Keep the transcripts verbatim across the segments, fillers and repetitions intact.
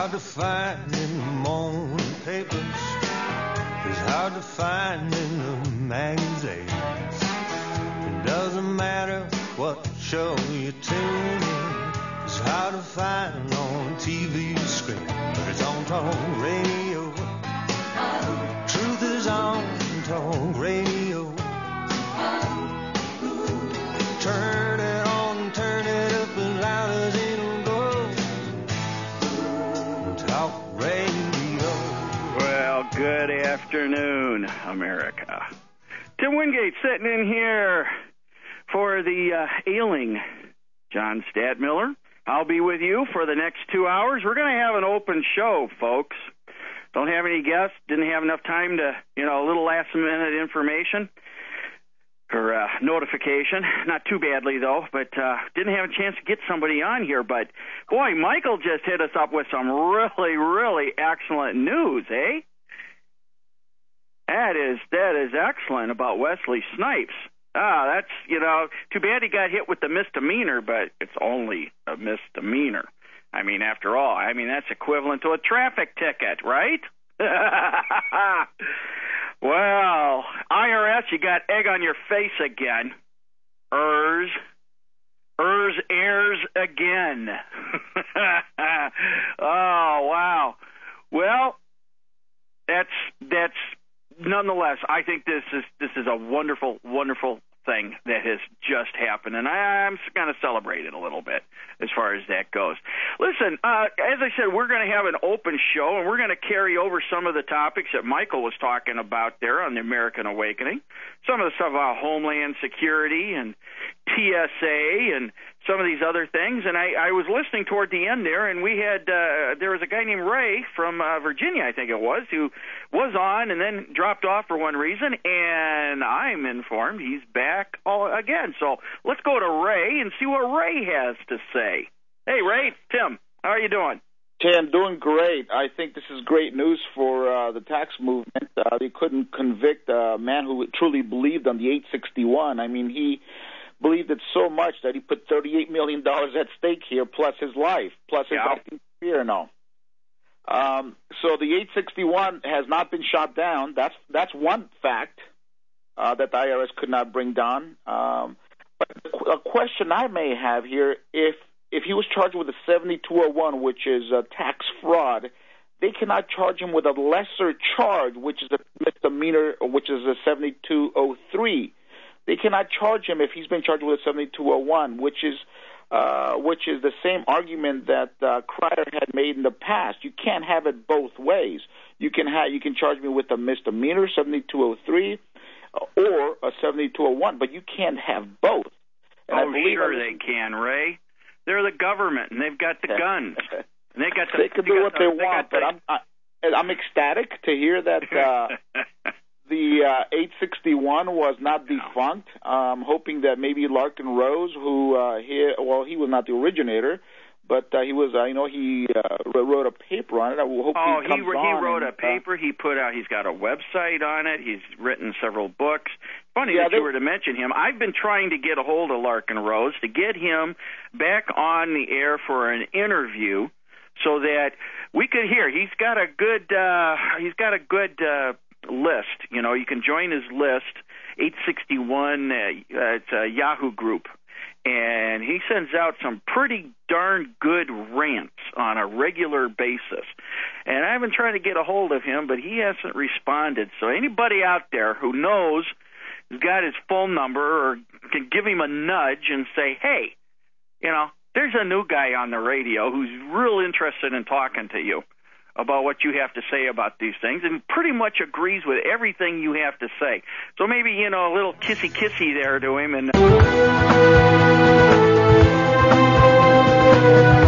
hard to find in the morning papers. It's hard to find in the magazines. It doesn't matter what show you tune in. It's hard to find on T V screen, but it's on talk radio. Truth is on talk radio. Turn it on, turn it up as loud as it'll go. Talk radio. Well, good afternoon, America. Tim Wingate sitting in here for the uh, ailing John Stadtmiller. I'll be with you for the next two hours. We're going to have an open show, folks. Don't have any guests. Didn't have enough time to, you know, a little last-minute information or uh, notification. Not too badly, though, but uh, didn't have a chance to get somebody on here. But, boy, Michael just hit us up with some really, really excellent news, eh? That is, that is excellent about Wesley Snipes. Ah, that's, you know, too bad he got hit with the misdemeanor, but it's only a misdemeanor. I mean, after all, I mean, that's equivalent to a traffic ticket, right? Well, I R S, you got egg on your face again. E R S. E R S airs again. Oh, wow. Well, that's, that's, nonetheless, I think this is this is a wonderful, wonderful thing that has just happened, and I'm going to celebrate it a little bit as far as that goes. Listen, uh, as I said, we're going to have an open show, and we're going to carry over some of the topics that Michael was talking about there on the American Awakening, some of the stuff about Homeland Security and T S A and some of these other things, and I, I was listening toward the end there, and we had, uh, there was a guy named Ray from uh, Virginia, I think it was, who was on and then dropped off for one reason, and I'm informed he's back all, again. So let's go to Ray and see what Ray has to say. Hey, Ray, Tim, how are you doing? Tim, doing great. I think this is great news for uh, the tax movement. Uh, they couldn't convict a man who truly believed on the eight sixty-one. I mean, he believed it so much that he put thirty-eight million dollars at stake here, plus his life, plus his yeah. fear and all. Um, so the eight sixty-one has not been shot down. That's that's one fact uh, that the I R S could not bring down. Um, but a question I may have here, if if he was charged with a seventy-two oh one, which is a tax fraud, they cannot charge him with a lesser charge, which is a misdemeanor, which is a seventy-two oh three. They cannot charge him if he's been charged with a seventy-two oh one, which is uh, which is the same argument that uh, Cryer had made in the past. You can't have it both ways. You can have you can charge me with a misdemeanor, seventy-two oh three, or a seventy-two oh one, but you can't have both. And oh, sure they can, Ray. They're the government, and they've got the guns. And they got the, they can do what the, they, they want, the, but I'm I, I'm ecstatic to hear that uh, the uh, eight sixty-one was not defunct. I'm hoping that maybe Larkin Rose, who uh, he well he was not the originator, but uh, he was uh, you know he uh, wrote a paper on it. I hope oh, he comes he, on he wrote and, a paper. Uh, he put out. He's got a website on it. He's written several books. Funny yeah, that they, you were to mention him. I've been trying to get a hold of Larkin Rose to get him back on the air for an interview, so that we could hear. He's got a good. Uh, he's got a good uh, list. You know, you can join his list. eight sixty-one. Uh, it's a Yahoo group, and he sends out some pretty darn good rants on a regular basis. And I've been trying to get a hold of him, but he hasn't responded. So anybody out there who knows, has got his phone number, or can give him a nudge and say, hey, you know, there's a new guy on the radio who's real interested in talking to you about what you have to say about these things, and pretty much agrees with everything you have to say. So maybe, you know, a little kissy-kissy there to him, and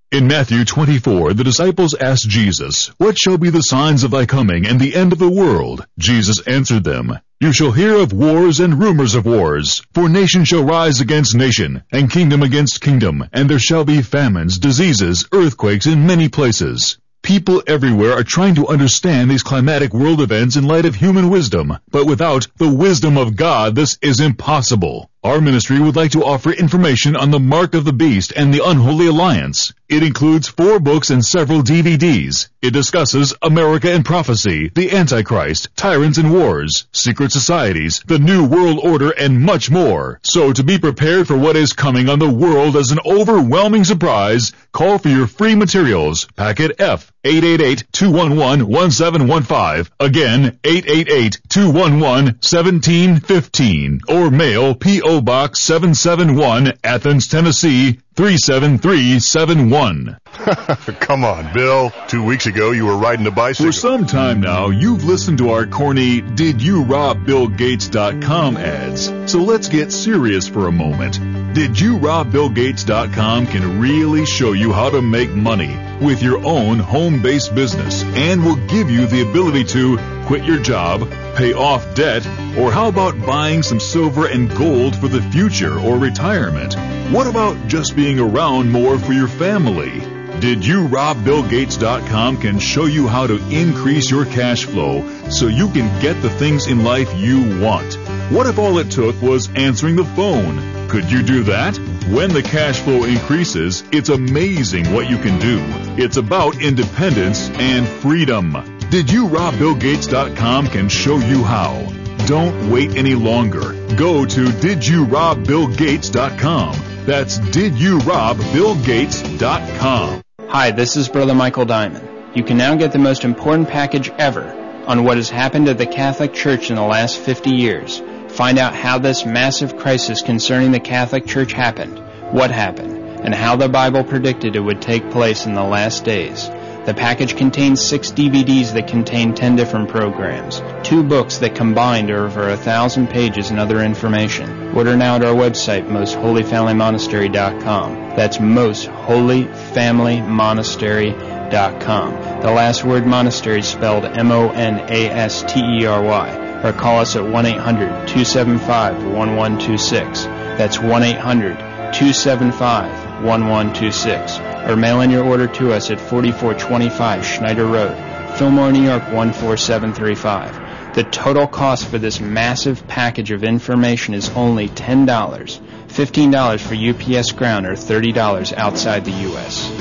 In Matthew twenty-four, the disciples asked Jesus, "What shall be the signs of thy coming and the end of the world?" Jesus answered them, "You shall hear of wars and rumors of wars. For nation shall rise against nation, and kingdom against kingdom, and there shall be famines, diseases, earthquakes in many places." People everywhere are trying to understand these climatic world events in light of human wisdom, but without the wisdom of God, this is impossible. Our ministry would like to offer information on the Mark of the Beast and the Unholy Alliance. It includes four books and several D V Ds. It discusses America and prophecy, the Antichrist, tyrants and wars, secret societies, the New World Order, and much more. So to be prepared for what is coming on the world as an overwhelming surprise, call for your free materials. Packet F, eight eight eight, two one one, one seven one five. Again, eight eight eight, two one one, one seven one five. Or mail P O Box seven seven one, Athens, Tennessee, three seven three seven one. Come on, Bill. Two weeks ago, you were riding a bicycle. For some time now, you've listened to our corny Did You Rob Bill Gates dot com ads. So let's get serious for a moment. Did You Rob Bill Gates dot com can really show you how to make money with your own home-based business and will give you the ability to quit your job, pay off debt, or how about buying some silver and gold for the future or retirement? What about just being around more for your family? Did You Rob Bill Gates dot com can show you how to increase your cash flow so you can get the things in life you want. What if all it took was answering the phone? Could you do that? When the cash flow increases, it's amazing what you can do. It's about independence and freedom. Did You Rob Bill Gates dot com can show you how. Don't wait any longer. Go to Did You Rob Bill Gates dot com. That's Did You Rob Bill Gates dot com. Hi, this is Brother Michael Diamond. You can now get the most important package ever on what has happened at the Catholic Church in the last fifty years. Find out how this massive crisis concerning the Catholic Church happened, what happened, and how the Bible predicted it would take place in the last days. The package contains six D V Ds that contain ten different programs, two books that combined are over a thousand pages and other information. Order now at our website, most holy family monastery dot com. That's most holy family monastery dot com. The last word monastery is spelled M O N A S T E R Y. Or call us at one eight hundred, two seven five, one one two six. That's one eight hundred, two seven five, one one two six. Or mail in your order to us at forty-four twenty-five Schneider Road, Fillmore, New York one four seven three five. The total cost for this massive package of information is only ten dollars, fifteen dollars for U P S ground, or thirty dollars outside the U S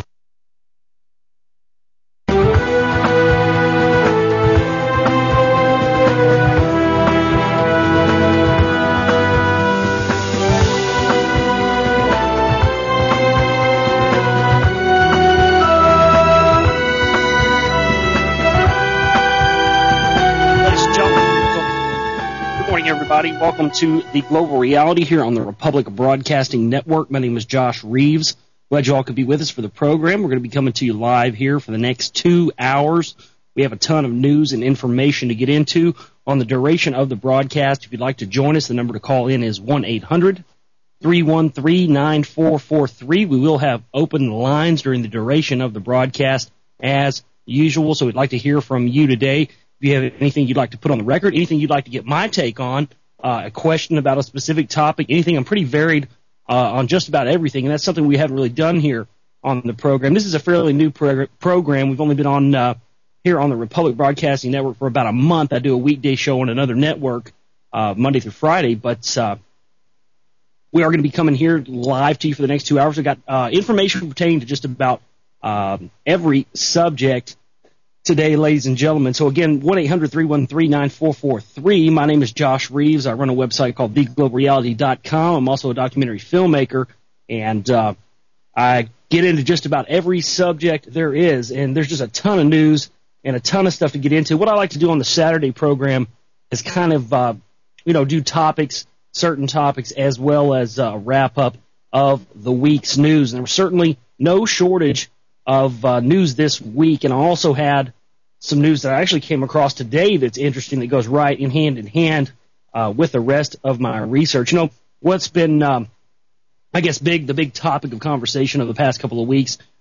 Welcome to the Global Reality here on the Republic Broadcasting Network. My name is Josh Reeves. Glad you all could be with us for the program. We're going to be coming to you live here for the next two hours. We have a ton of news and information to get into on the duration of the broadcast. If you'd like to join us, the number to call in is one eight hundred, three one three, nine four four three. We will have open lines during the duration of the broadcast as usual, so we'd like to hear from you today. If you have anything you'd like to put on the record, anything you'd like to get my take on, Uh, a question about a specific topic, anything. I'm pretty varied uh, on just about everything, and that's something we haven't really done here on the program. This is a fairly new prog- program. We've only been on uh, here on the Republic Broadcasting Network for about a month. I do a weekday show on another network uh, Monday through Friday, but uh, we are going to be coming here live to you for the next two hours. We've got uh, information pertaining to just about um, every subject today, ladies and gentlemen. So again, one eight hundred, three one three, nine four four three. My name is Josh Reeves. I run a website called the global reality dot com. I'm also a documentary filmmaker, and uh, I get into just about every subject there is, and there's just a ton of news and a ton of stuff to get into. What I like to do on the Saturday program is kind of, uh, you know, do topics, certain topics, as well as a wrap-up of the week's news. And there was certainly no shortage of uh, news this week, and I also had some news that I actually came across today that's interesting, that goes right in hand in hand uh, with the rest of my research. You know, what's been, um, I guess, big, the big topic of conversation over the past couple of weeks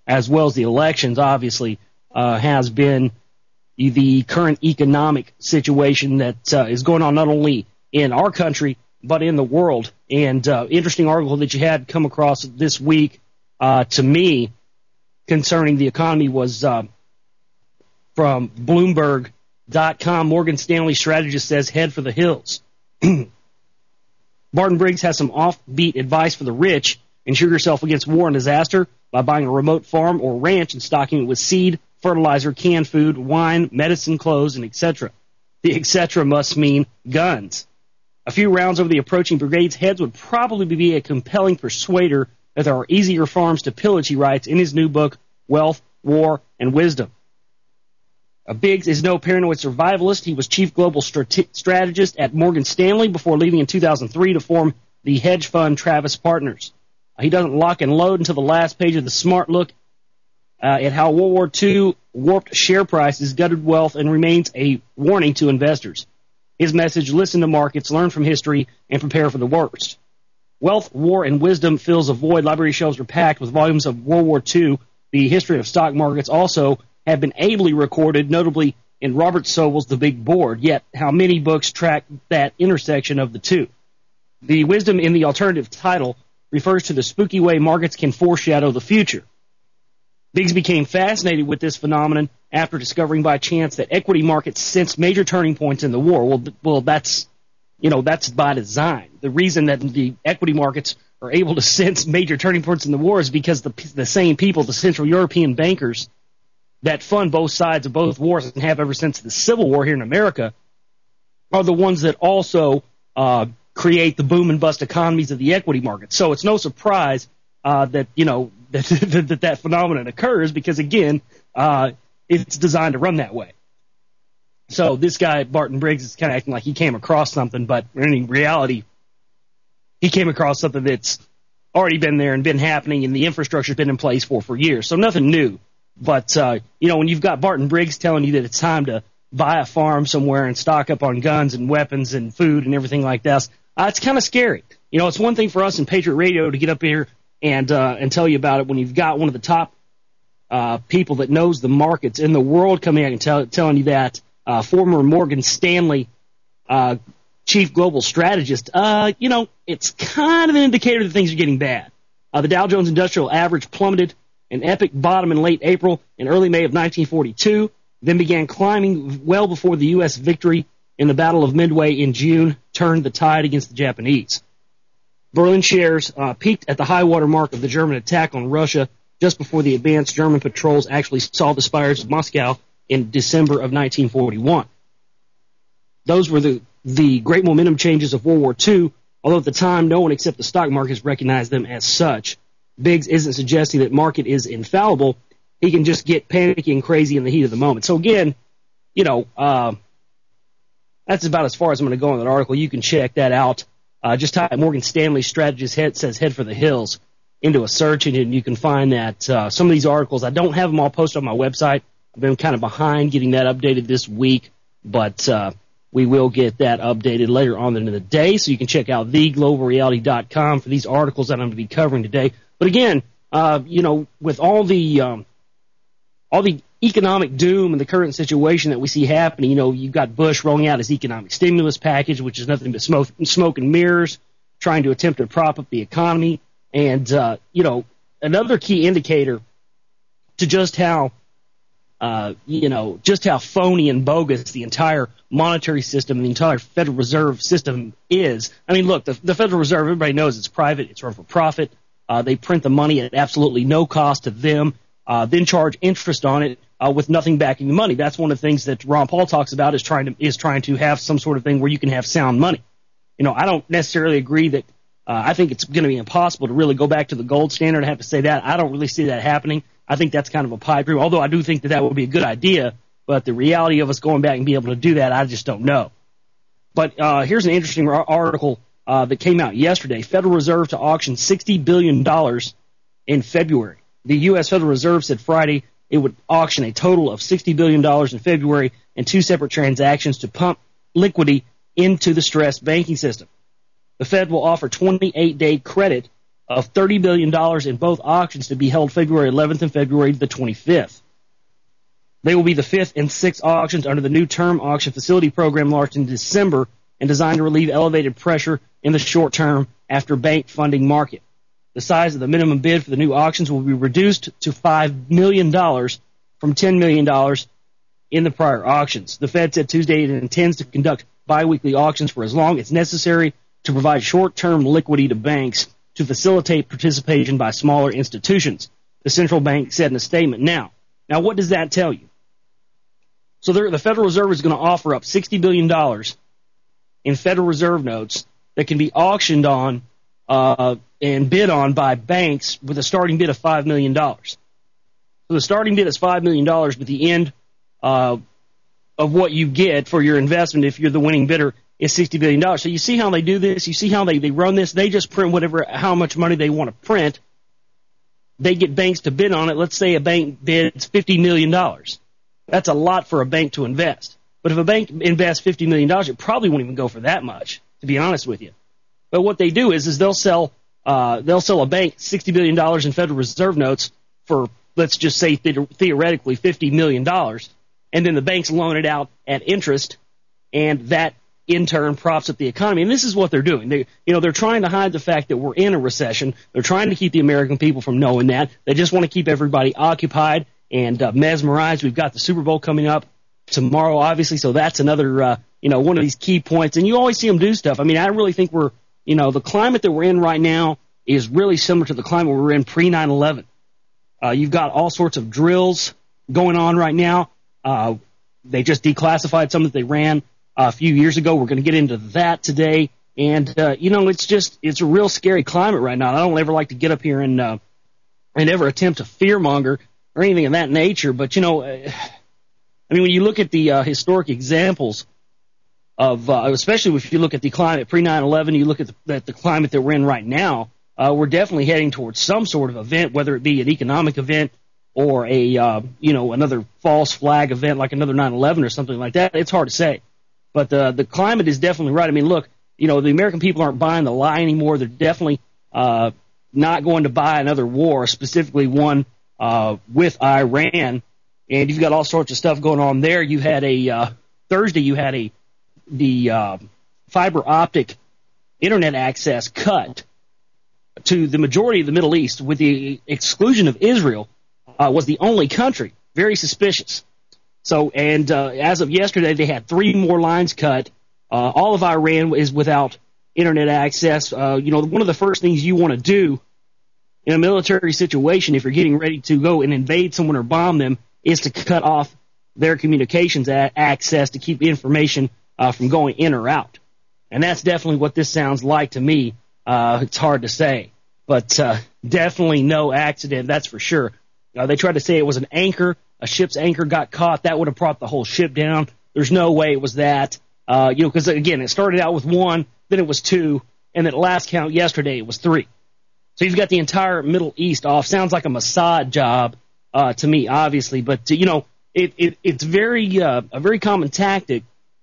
as well as the elections, obviously, uh, has been the current economic situation that uh, is going on not only in our country, but in the world. And uh, interesting article that you had come across this week uh, to me concerning the economy was uh, from Bloomberg dot com. Morgan Stanley strategist says head for the hills. Barton Briggs has some offbeat advice for the rich. Ensure yourself against war and disaster by buying a remote farm or ranch and stocking it with seed, fertilizer, canned food, wine, medicine, clothes, and et cetera. The et cetera must mean guns. A few rounds over the approaching brigade's heads would probably be a compelling persuader that there are easier farms to pillage, he writes in his new book, Wealth, War, and Wisdom. Uh, Biggs is no paranoid survivalist. He was chief global strate- strategist at Morgan Stanley before leaving in two thousand three to form the hedge fund Travis Partners. Uh, he doesn't lock and load until the last page of the Smart Look uh, at how World War Two warped share prices, gutted wealth, and remains a warning to investors. His message, listen to markets, learn from history, and prepare for the worst. Wealth, War, and Wisdom fills a void. Library shelves are packed with volumes of World War Two. The history of stock markets also have been ably recorded, notably in Robert Sobel's The Big Board, yet how many books track that intersection of the two? The wisdom in the alternative title refers to the spooky way markets can foreshadow the future. Biggs became fascinated with this phenomenon after discovering by chance that equity markets sense major turning points in the war. Well, well, that's, you know, that's by design. The reason that the equity markets are able to sense major turning points in the war is because the the same people, the Central European bankers that fund both sides of both wars and have ever since the Civil War here in America, are the ones that also uh, create the boom and bust economies of the equity market. So it's no surprise uh, that, you know, that that, that phenomenon occurs because, again, uh, it's designed to run that way. So this guy, Barton Briggs, is kind of acting like he came across something, but in reality, he came across something that's already been there and been happening, and the infrastructure's been in place for, for years. So nothing new. But, uh, you know, when you've got Barton Briggs telling you that it's time to buy a farm somewhere and stock up on guns and weapons and food and everything like that, uh, it's kind of scary. You know, it's one thing for us in Patriot Radio to get up here and uh, and tell you about it when you've got one of the top uh, people that knows the markets in the world coming out and tell, telling you that, uh, former Morgan Stanley uh, chief global strategist. Uh, you know, it's kind of an indicator that things are getting bad. Uh, the Dow Jones Industrial Average plummeted an epic bottom in late April and early May of nineteen forty-two, then began climbing well before the U S victory in the Battle of Midway in June turned the tide against the Japanese. Berlin shares uh, peaked at the high water mark of the German attack on Russia just before the advanced German patrols actually saw the spires of Moscow in December of nineteen forty-one. Those were the, the great momentum changes of World War Two, although at the time no one except the stock markets recognized them as such. Biggs isn't suggesting that market is infallible. He can just get panicky and crazy in the heat of the moment. So again, you know, uh, that's about as far as I'm going to go in that article. You can check that out. Uh, just type Morgan Stanley strategist head says head for the hills into a search engine. You can find that uh, some of these articles, I don't have them all posted on my website. I've been kind of behind getting that updated this week, but uh, we will get that updated later on in the day. So you can check out the global reality dot com for these articles that I'm going to be covering today. But again, uh, you know, with all the um, all the economic doom and the current situation that we see happening, you know, you've got Bush rolling out his economic stimulus package, which is nothing but smoke, smoke and mirrors, trying to attempt to prop up the economy. And, uh, you know, another key indicator to just how, uh, you know, just how phony and bogus the entire monetary system and the entire Federal Reserve system is. I mean, look, the, the Federal Reserve, everybody knows it's private, it's run for profit. Uh, they print the money at absolutely no cost to them, uh, then charge interest on it uh, with nothing backing the money. That's one of the things that Ron Paul talks about is trying to is trying to have some sort of thing where you can have sound money. You know, I don't necessarily agree that. Uh, I think it's going to be impossible to really go back to the gold standard. I have to say that I don't really see that happening. I think that's kind of a pipe dream. Although I do think that that would be a good idea, but the reality of us going back and being able to do that, I just don't know. But uh, here's an interesting article. Uh, that came out yesterday. Federal Reserve to auction sixty billion dollars in February. The U S Federal Reserve said Friday it would auction a total of sixty billion dollars in February in two separate transactions to pump liquidity into the stressed banking system. The Fed will offer twenty-eight day credit of thirty billion dollars in both auctions to be held February eleventh and February the twenty-fifth. They will be the fifth and sixth auctions under the new term auction facility program launched in December and designed to relieve elevated pressure in the short term after bank funding market. The size of the minimum bid for the new auctions will be reduced to five million dollars from ten million dollars in the prior auctions. The Fed said Tuesday it intends to conduct biweekly auctions for as long as necessary to provide short-term liquidity to banks to facilitate participation by smaller institutions, the central bank said in a statement. Now, now what does that tell you? So the Federal Reserve is going to offer up sixty billion dollars in Federal Reserve notes that can be auctioned on uh, and bid on by banks with a starting bid of five million dollars. So the starting bid is five million dollars, but the end uh, of what you get for your investment, if you're the winning bidder, is sixty billion dollars. So you see how they do this? You see how they, they run this? They just print whatever, how much money they want to print. They get banks to bid on it. Let's say a bank bids fifty million dollars. That's a lot for a bank to invest. But if a bank invests fifty million dollars, it probably won't even go for that much, to be honest with you. But what they do is, is they'll sell, uh, they'll sell a bank sixty billion dollars in Federal Reserve notes for, let's just say the- theoretically fifty million dollars, and then the banks loan it out at interest, and that in turn props up the economy. And this is what they're doing. They, you know, they're trying to hide the fact that we're in a recession. They're trying to keep the American people from knowing that. They just want to keep everybody occupied and uh, mesmerized. We've got the Super Bowl coming up tomorrow, obviously, so that's another, uh, you know, one of these key points. And you always see them do stuff. I mean, I really think we're, you know, the climate that we're in right now is really similar to the climate we were in pre nine eleven. Uh, you've got all sorts of drills going on right now. Uh, they just declassified some that they ran a few years ago. We're going to get into that today. And, uh, you know, it's just, it's a real scary climate right now. I don't ever like to get up here and, uh, and ever attempt to fearmonger or anything of that nature. But, you know, uh, I mean, when you look at the uh, historic examples of, uh, especially if you look at the climate pre nine eleven, you look at the, at the climate that we're in right now, uh, we're definitely heading towards some sort of event, whether it be an economic event or a, uh, you know, another false flag event like another nine eleven or something like that. It's hard to say. But uh, the climate is definitely right. I mean, look, you know, the American people aren't buying the lie anymore. They're definitely uh, not going to buy another war, specifically one uh, with Iran. And you've got all sorts of stuff going on there. You had a uh, Thursday. You had a the uh, fiber optic internet access cut to the majority of the Middle East, with the exclusion of Israel, uh, was the only country. Very suspicious. So, and uh, as of yesterday, they had three more lines cut. Uh, all of Iran is without internet access. Uh, you know, one of the first things you want to do in a military situation, if you're getting ready to go and invade someone or bomb them, is to cut off their communications a- access to keep information uh, from going in or out. And that's definitely what this sounds like to me. Uh, it's hard to say, but uh, definitely no accident, that's for sure. Uh, they tried to say it was an anchor. A ship's anchor got caught. That would have brought the whole ship down. There's no way it was that. Uh, you know, because, again, it started out with one, then it was two, and at last count yesterday it was three. So you've got the entire Middle East off. Sounds like a Mossad job uh, to me, obviously. But, you know, it, it, it's very uh, a very common tactic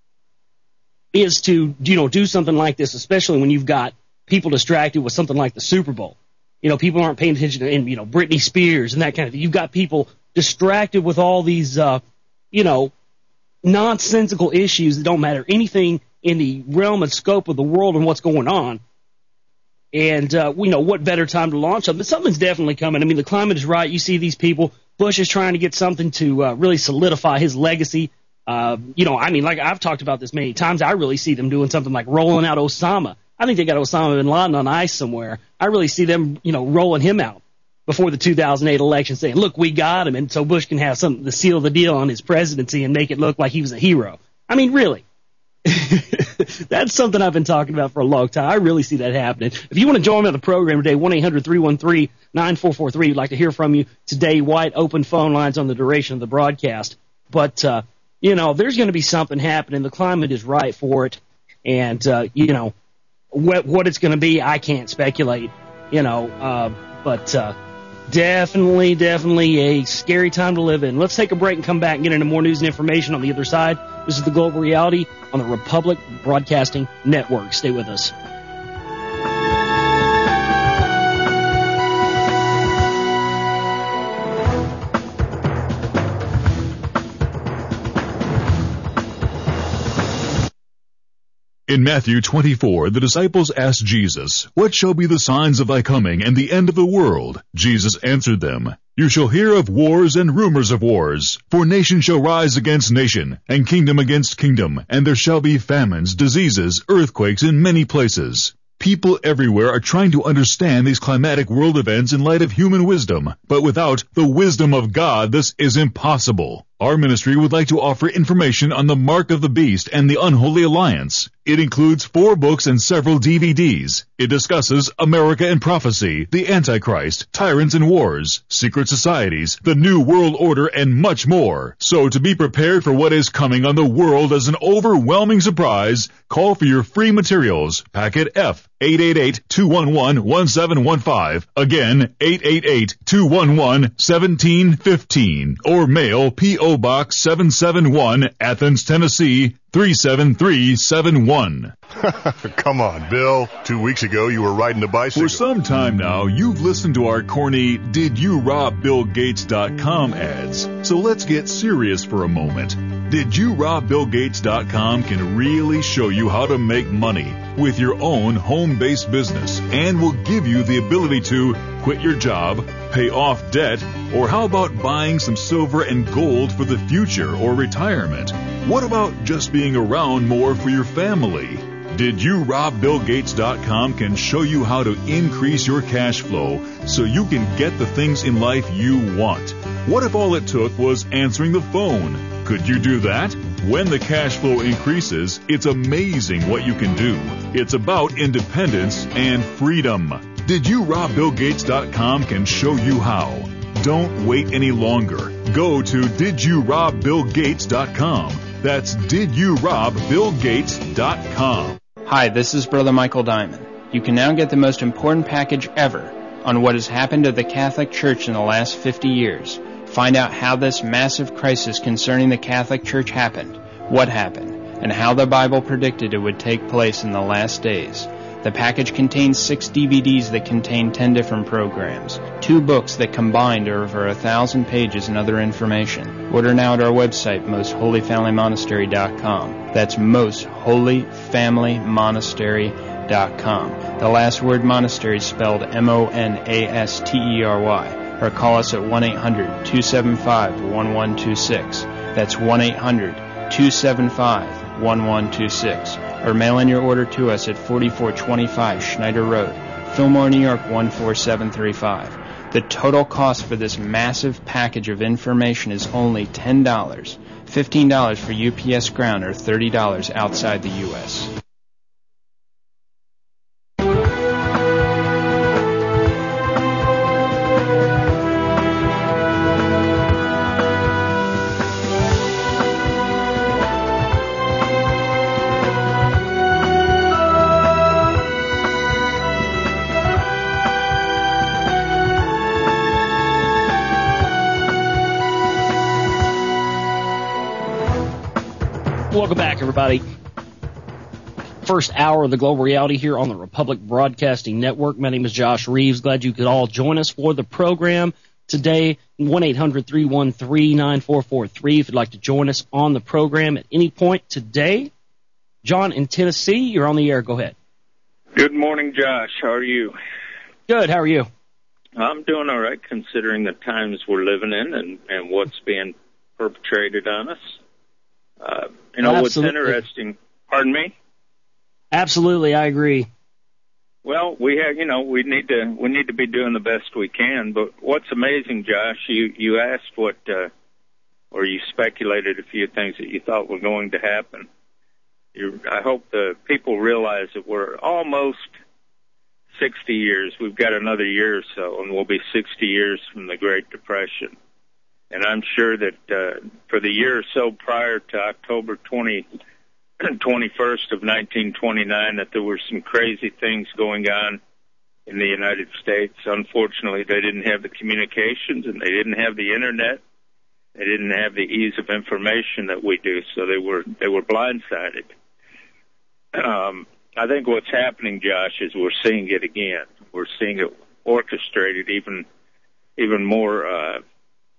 is to, you know, do something like this, especially when you've got people distracted with something like the Super Bowl. You know, people aren't paying attention to, and, you know, Britney Spears and that kind of thing. You've got people distracted with all these, uh, you know, nonsensical issues that don't matter anything in the realm and scope of the world and what's going on. And, uh, you know, what better time to launch something? Something's definitely coming. I mean, the climate is right. You see these people. Bush is trying to get something to uh, really solidify his legacy. Uh, you know, I mean, like I've talked about this many times. I really see them doing something like rolling out Osama. I think they got Osama bin Laden on ice somewhere. I really see them, you know, rolling him out before the two thousand eight election, saying, look, we got him, and so Bush can have something to seal the deal on his presidency and make it look like he was a hero. I mean, really. That's something I've been talking about for a long time. I really see that happening. If you want to join me on the program today, one eight hundred three one three nine four four three. We'd like to hear from you today. Wide open phone lines on the duration of the broadcast. But, uh, you know, there's going to be something happening. The climate is right for it. And, uh, you know, what, what it's going to be, I can't speculate, you know, uh, but, uh, Definitely, definitely a scary time to live in. Let's take a break and come back and get into more news and information on the other side. This is the Global Reality on the Republic Broadcasting Network. Stay with us. In Matthew twenty-four, the disciples asked Jesus, "What shall be the signs of thy coming and the end of the world?" Jesus answered them, "You shall hear of wars and rumors of wars. For nation shall rise against nation, and kingdom against kingdom, and there shall be famines, diseases, earthquakes in many places." People everywhere are trying to understand these climatic world events in light of human wisdom, but without the wisdom of God, this is impossible. Our ministry would like to offer information on the Mark of the Beast and the Unholy Alliance. It includes four books and several D V Ds. It discusses America and prophecy, the Antichrist, tyrants and wars, secret societies, the New World Order, and much more. So to be prepared for what is coming on the world as an overwhelming surprise, call for your free materials. Packet F, eight eight eight, two one one, one seven one five. Again, eight eight eight, two one one, one seven one five. Or mail P O Box seven seven one, Athens, Tennessee, three seven three seven one. Come on, Bill. Two weeks ago, you were riding a bicycle. For some time now, you've listened to our corny Did You Rob Bill Gates dot com ads. So let's get serious for a moment. Did You Rob Bill Gates dot com can really show you how to make money with your own home-based business and will give you the ability to quit your job, pay off debt, or how about buying some silver and gold for the future or retirement? What about just being around more for your family? Did You Rob Bill Gates dot com can show you how to increase your cash flow so you can get the things in life you want. What if all it took was answering the phone? Could you do that? When the cash flow increases, it's amazing what you can do. It's about independence and freedom. Did You Rob Bill Gates dot com can show you how. Don't wait any longer. Go to Did You Rob Bill Gates dot com. That's Did You Rob Bill Gates dot com. Hi, this is Brother Michael Diamond. You can now get the most important package ever on what has happened to the Catholic Church in the last fifty years. Find out how this massive crisis concerning the Catholic Church happened, what happened, and how the Bible predicted it would take place in the last days. The package contains six D V Ds that contain ten different programs, two books that combined are over a thousand pages and other information. Order now at our website, most holy family monastery dot com. That's most holy family monastery dot com. The last word monastery is spelled M O N A S T E R Y. Or call us at one eight hundred, two seven five, one one two six. That's one eight hundred, two seven five, one one two six. Or mail in your order to us at forty-four twenty-five Schneider Road, Fillmore, New York one four seven three five. The total cost for this massive package of information is only ten dollars, fifteen dollars for U P S ground, or thirty dollars outside the U S Welcome back, everybody. First hour of the Global Reality here on the Republic Broadcasting Network. My name is Josh Reeves. Glad you could all join us for the program today. one eight hundred, three one three, nine four four three if you'd like to join us on the program at any point today. John in Tennessee, you're on the air. Go ahead. Good morning, Josh. How are you? Good. How are you? I'm doing all right, considering the times we're living in and, and what's being perpetrated on us. Uh, you know, Absolutely. What's interesting, pardon me? Absolutely, I agree. Well, we have, you know, we need to, we need to be doing the best we can, but what's amazing, Josh, you, you asked what, uh, or you speculated a few things that you thought were going to happen. You, I hope the people realize that we're almost sixty years. We've got another year or so, and we'll be sixty years from the Great Depression. And I'm sure that uh, for the year or so prior to October twentieth, twenty-first of nineteen twenty-nine, that there were some crazy things going on in the United States. Unfortunately, they didn't have the communications and they didn't have the internet. They didn't have the ease of information that we do, so they were they were blindsided. Um, I think what's happening, Josh, is we're seeing it again. We're seeing it orchestrated even even more uh,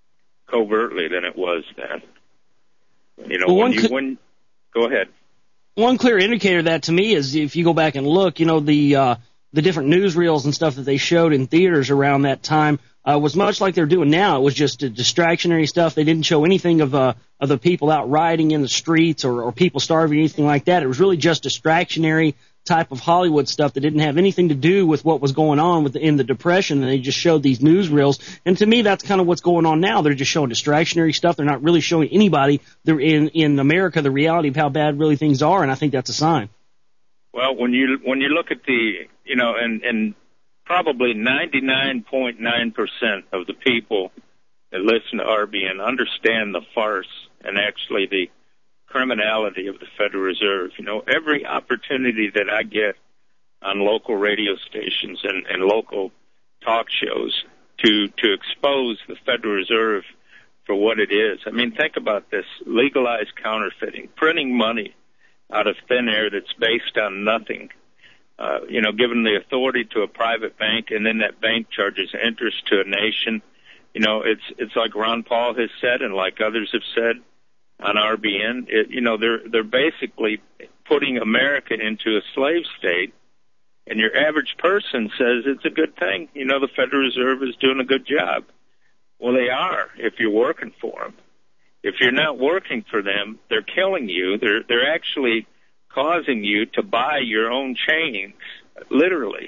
covertly than it was then. You know, well, when one you could, when go ahead. one clear indicator of that to me is if you go back and look, you know, the uh, the different newsreels and stuff that they showed in theaters around that time uh, was much like they're doing now. It was just a distractionary stuff. They didn't show anything of uh, of the people out rioting in the streets or, or people starving or anything like that. It was really just distractionary type of Hollywood stuff that didn't have anything to do with what was going on with the, in the Depression, and they just showed these newsreels. And to me, that's kind of what's going on now. They're just showing distractionary stuff. They're not really showing anybody they're in in America the reality of how bad really things are, and I think that's a sign. Well, when you when you look at the, you know, and, and probably ninety-nine point nine percent of the people that listen to R B N understand the farce and actually the criminality of the Federal Reserve. You know, every opportunity that I get on local radio stations and, and local talk shows to to expose the Federal Reserve for what it is. I mean, think about this: legalized counterfeiting, printing money out of thin air that's based on nothing. Uh, you know, giving the authority to a private bank, and then that bank charges interest to a nation. You know, it's it's like Ron Paul has said, and like others have said on R B N. It, you know, they're they're basically putting America into a slave state, and your average person says it's a good thing. You know, the Federal Reserve is doing a good job. Well, they are if you're working for them. If you're not working for them, they're killing you. They're they're actually causing you to buy your own chains, literally.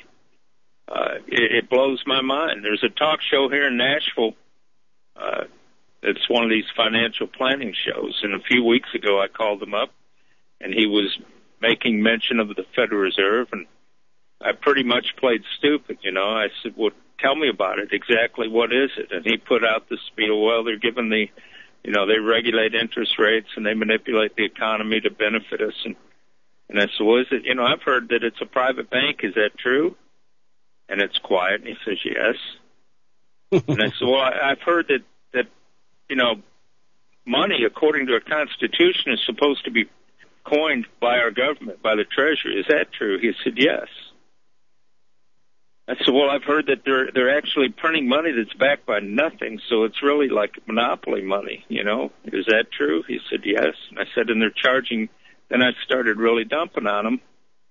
Uh, it, it blows my mind. There's a talk show here in Nashville. Uh, it's one of these financial planning shows, and a few weeks ago I called him up, and he was making mention of the Federal Reserve, and I pretty much played stupid, you know. I said, well, tell me about it. Exactly what is it? And he put out the spiel, well, they're giving the, you know, they regulate interest rates, and they manipulate the economy to benefit us, and And I said, well, is it, you know, I've heard that it's a private bank. Is that true? And it's quiet. And he says, yes. And I said, well, I, I've heard that, that, you know, money, according to our Constitution, is supposed to be coined by our government, by the Treasury. Is that true? He said, yes. I said, well, I've heard that they're they're actually printing money that's backed by nothing, so it's really like monopoly money, you know. Is that true? He said, yes. And I said, and they're charging. Then I started really dumping on him.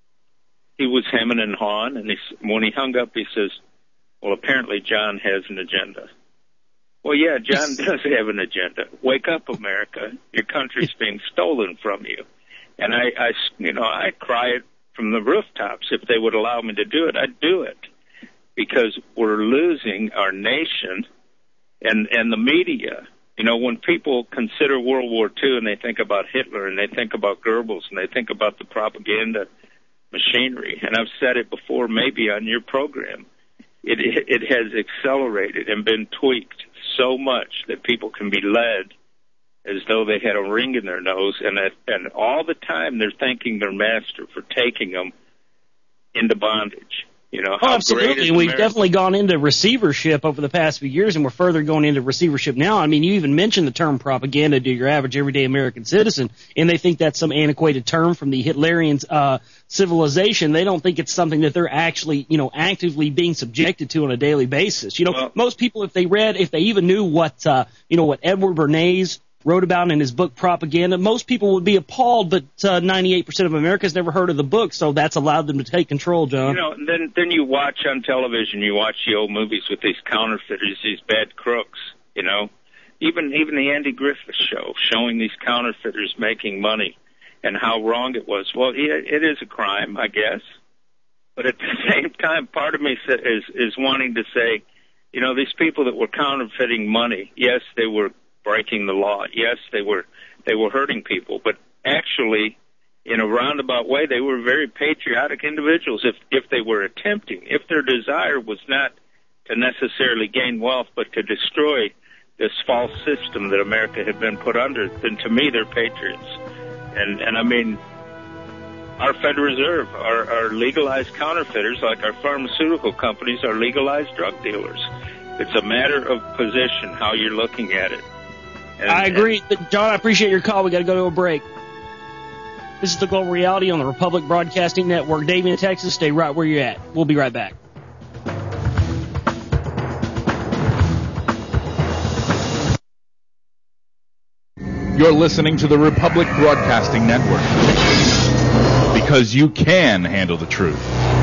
He was hemming and hawing, and he, when he hung up, he says, well, apparently John has an agenda. Well, yeah, John does have an agenda. Wake up, America. Your country's being stolen from you. And I, I, you know, I'd cry it from the rooftops. If they would allow me to do it, I'd do it. Because we're losing our nation and, and the media. You know, when people consider World War Two and they think about Hitler and they think about Goebbels and they think about the propaganda machinery, and I've said it before maybe on your program, it, it has accelerated and been tweaked so much that people can be led as though they had a ring in their nose, and, that, and all the time they're thanking their master for taking them into bondage. You know, oh, absolutely. We've America? definitely gone into receivership over the past few years, and we're further going into receivership now. I mean, you even mentioned the term propaganda to your average everyday American citizen, and they think that's some antiquated term from the Hitlerian uh, civilization. They don't think it's something that they're actually, you know, actively being subjected to on a daily basis. You know, well, most people, if they read, if they even knew what, uh, you know, what Edward Bernays wrote about in his book Propaganda, most people would be appalled, but uh, ninety-eight percent of Americans never heard of the book, so that's allowed them to take control, John. You know, then then you watch on television, you watch the old movies with these counterfeiters, these bad crooks, you know. Even even the Andy Griffith show, showing these counterfeiters making money and how wrong it was. Well, it, it is a crime, I guess. But at the same time, part of me is, is wanting to say, you know, these people that were counterfeiting money, yes, they were breaking the law. Yes, they were they were hurting people, but actually, in a roundabout way, they were very patriotic individuals if if they were attempting, if their desire was not to necessarily gain wealth, but to destroy this false system that America had been put under, then to me, they're patriots. And, and I mean, our Federal Reserve are, are legalized counterfeiters, like our pharmaceutical companies are legalized drug dealers. It's a matter of position, how you're looking at it. And, I agree. And, John, I appreciate your call. We got to go to a break. This is the Global Reality on the Republic Broadcasting Network. Dave in Texas, stay right where you're at. We'll be right back. You're listening to the Republic Broadcasting Network. because you can handle the truth.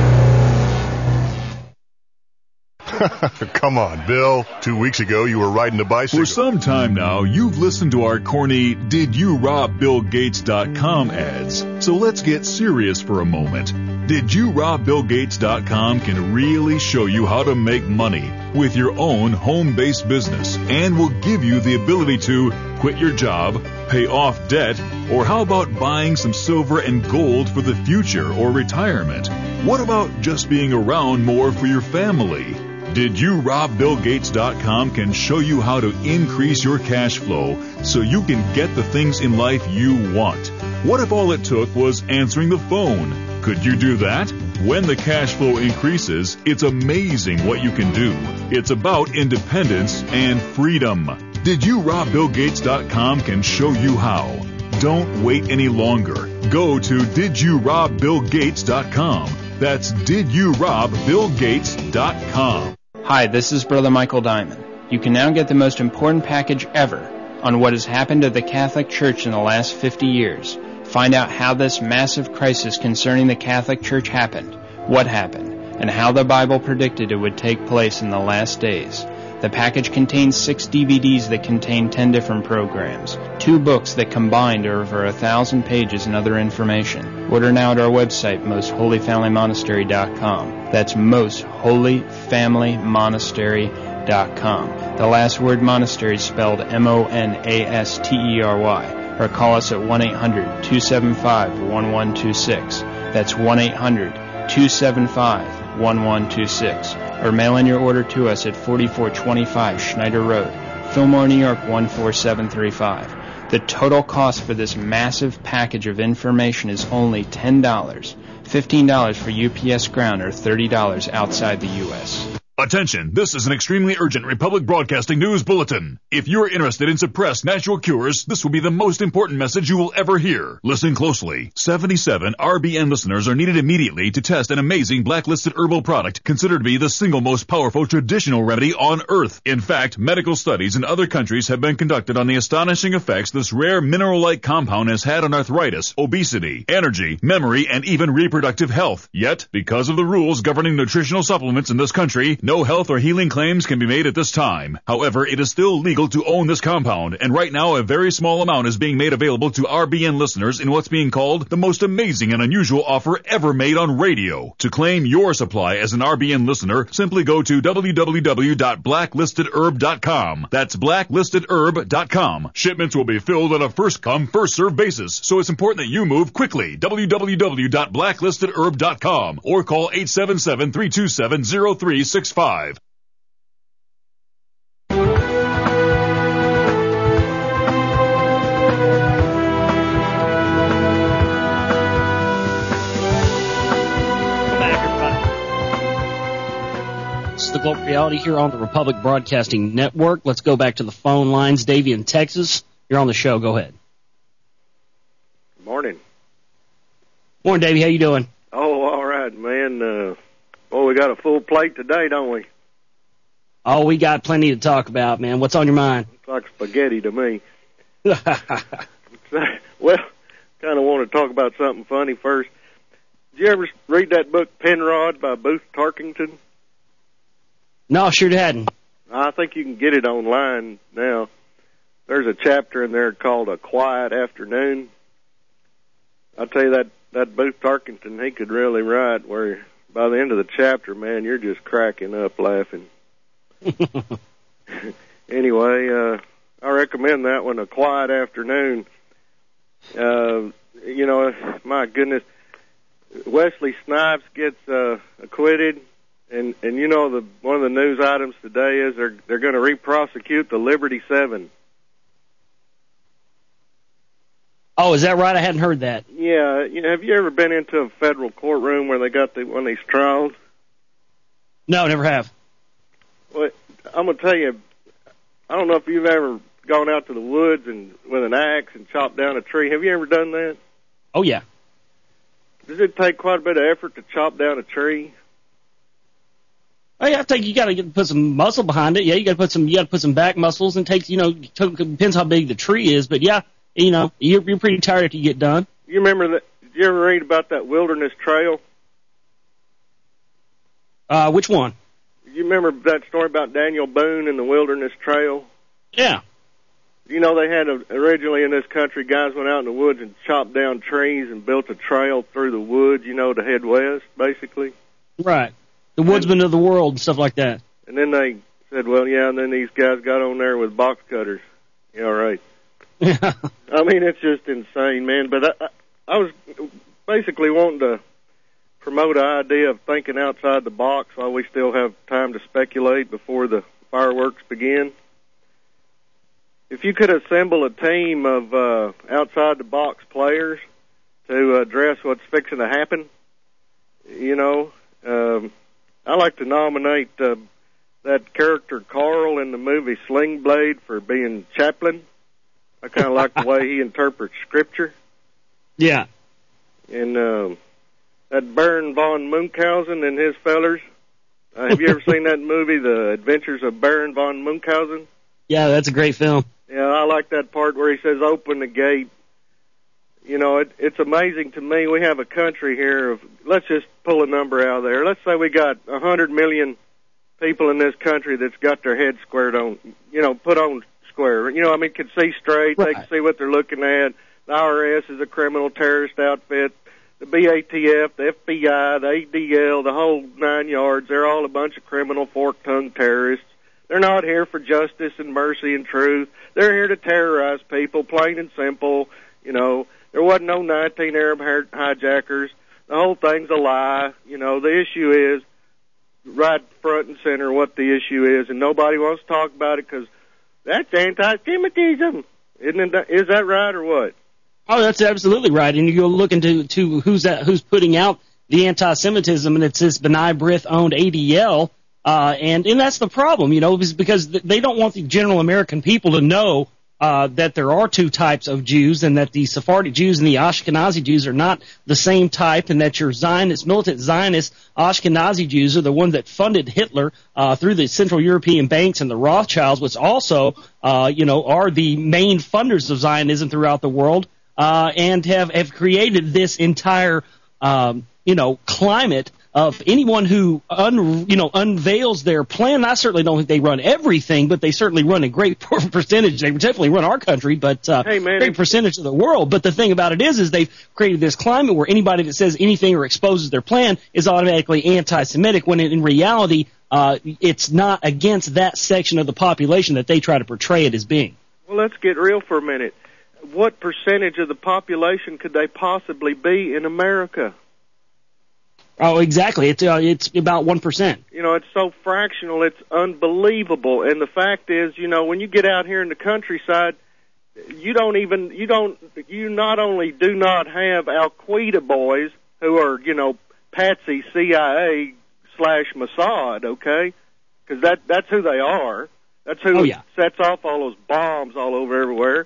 Come on, Bill. Two weeks ago, you were riding a bicycle. For some time now, you've listened to our corny Did You Rob Bill Gates dot com ads. So let's get serious for a moment. Did You Rob Bill Gates dot com can really show you how to make money with your own home-based business and will give you the ability to quit your job, pay off debt, or how about buying some silver and gold for the future or retirement? What about just being around more for your family? Did You Rob Bill Gates dot com can show you how to increase your cash flow so you can get the things in life you want. What if all it took was answering the phone? Could you do that? When the cash flow increases, it's amazing what you can do. It's about independence and freedom. Did You Rob Bill Gates dot com can show you how. Don't wait any longer. Go to Did You Rob Bill Gates dot com. That's Did You Rob Bill Gates dot com. Hi, this is Brother Michael Diamond. You can now get the most important package ever on what has happened to the Catholic Church in the last fifty years. Find out how this massive crisis concerning the Catholic Church happened, what happened, and how the Bible predicted it would take place in the last days. The package contains six D V Ds that contain ten different programs, two books that combined are over a thousand pages and other information. Order now at our website, most holy family monastery dot com. That's most holy family monastery dot com. The last word monastery is spelled M O N A S T E R Y. Or call us at one eight hundred two seven five one one two six. That's one eight hundred two seven five one one two six. Or mail in your order to us at forty-four twenty-five Schneider Road, Fillmore, New York one four seven three five. The total cost for this massive package of information is only ten dollars, fifteen dollars for U P S ground, or thirty dollars outside the U S Attention, this is an extremely urgent Republic Broadcasting News Bulletin. If you're interested in suppressed natural cures, this will be the most important message you will ever hear. Listen closely. seventy-seven R B N listeners are needed immediately to test an amazing blacklisted herbal product considered to be the single most powerful traditional remedy on Earth. In fact, medical studies in other countries have been conducted on the astonishing effects this rare mineral-like compound has had on arthritis, obesity, energy, memory, and even reproductive health. Yet, because of the rules governing nutritional supplements in this country, no health or healing claims can be made at this time. However, it is still legal to own this compound, and right now a very small amount is being made available to R B N listeners in what's being called the most amazing and unusual offer ever made on radio. To claim your supply as an R B N listener, simply go to w w w dot blacklisted herb dot com. That's blacklisted herb dot com. Shipments will be filled on a first-come, first-served basis, so it's important that you move quickly. w w w dot blacklisted herb dot com or call eight seven seven, three two seven, zero three six five. This is the Global Reality here on the Republic Broadcasting Network. Let's go back to the phone lines. Davey in Texas, you're on the show. Go ahead. Good morning. Morning, Davey. How you doing? Oh, all right, man. Uh, well, we got a full plate today, don't we? Oh, we got plenty to talk about, man. What's on your mind? Looks like spaghetti to me. Well, kind of want to talk about something funny first. Did you ever read that book, Penrod, by Booth Tarkington? No, sure hadn't. I think you can get it online now. There's a chapter in there called A Quiet Afternoon. I'll tell you, that, that Booth Tarkington, he could really write where by the end of the chapter, man, you're just cracking up laughing. Anyway, uh, I recommend that one, A Quiet Afternoon. Uh, you know, my goodness, Wesley Snipes gets uh, acquitted, and and you know, the one of the news items today is they're they're going to re-prosecute the Liberty Seven. Oh, is that right? I hadn't heard that. Yeah, you know, have you ever been into a federal courtroom where they got the, one of these trials? No, never have. Well, I'm going to tell you, I don't know if you've ever gone out to the woods and with an axe and chopped down a tree. Have you ever done that? Oh, yeah. Does it take quite a bit of effort to chop down a tree? Oh, yeah, I think you got to put some muscle behind it. Yeah, you got to put some, you got to put some back muscles, and takes, you know, depends how big the tree is. But yeah, you know, you're, you're pretty tired after you get done. You remember that? you ever read about that Wilderness Trail? Uh, which one? You remember that story about Daniel Boone and the Wilderness Trail? Yeah. You know, they had a, originally in this country, guys went out in the woods and chopped down trees and built a trail through the woods, you know, to head west, basically. Right. The woodsmen of the world and stuff like that. And then they said, well, yeah, and then these guys got on there with box cutters. Yeah, right. Yeah. I mean, it's just insane, man. But I, I, I was basically wanting to promote an idea of thinking outside the box while we still have time to speculate before the fireworks begin. If you could assemble a team of uh, outside-the-box players to address what's fixing to happen, you know, um, I like to nominate uh, that character Carl in the movie Sling Blade for being Chaplin. I kind of like the way he interprets Scripture. Yeah. And um, that Baron von Munchausen and his fellers. Uh, have you ever seen that movie, The Adventures of Baron von Munchausen? Yeah, that's a great film. Yeah, I like that part where he says, open the gate. You know, it, it's amazing to me. We have a country here of, let's just pull a number out of there. Let's say we got one hundred million people in this country that's got their heads squared on, you know, put on square. You know, I mean, can see straight. Right. They can see what they're looking at. The I R S is a criminal terrorist outfit. The B A T F, the F B I, the A D L, the whole nine yards, they're all a bunch of criminal fork-tongued terrorists. They're not here for justice and mercy and truth. They're here to terrorize people, plain and simple. You know, there wasn't no nineteen Arab hijackers. The whole thing's a lie. You know, the issue is right front and center what the issue is, and nobody wants to talk about it because that's anti-Semitism. Isn't it, is that right or what? Oh, that's absolutely right. And you go look into to who's that, who's putting out the anti-Semitism, and it's this B'nai B'rith-owned A D L. Uh, and, and that's the problem, you know, is because they don't want the general American people to know uh, that there are two types of Jews, and that the Sephardic Jews and the Ashkenazi Jews are not the same type, and that your Zionist, militant Zionist Ashkenazi Jews are the ones that funded Hitler uh, through the Central European banks and the Rothschilds, which also, uh, you know, are the main funders of Zionism throughout the world, uh, and have, have created this entire, um, you know, climate of anyone who un, you know unveils their plan. I certainly don't think they run everything, but they certainly run a great percentage. They definitely run our country, but uh, hey, man, great percentage of the world. But the thing about it is, is they've created this climate where anybody that says anything or exposes their plan is automatically anti-Semitic, when in, in reality uh, it's not against that section of the population that they try to portray it as being. Well, let's get real for a minute. What percentage of the population could they possibly be in America? Oh, exactly. It's uh, it's about one percent. You know, it's so fractional, it's unbelievable. And the fact is, you know, when you get out here in the countryside, you don't even, you don't, you not only do not have Al-Qaeda boys who are, you know, patsy C I A slash Mossad, okay? Because that, that's who they are. That's who oh, yeah. sets off all those bombs all over everywhere.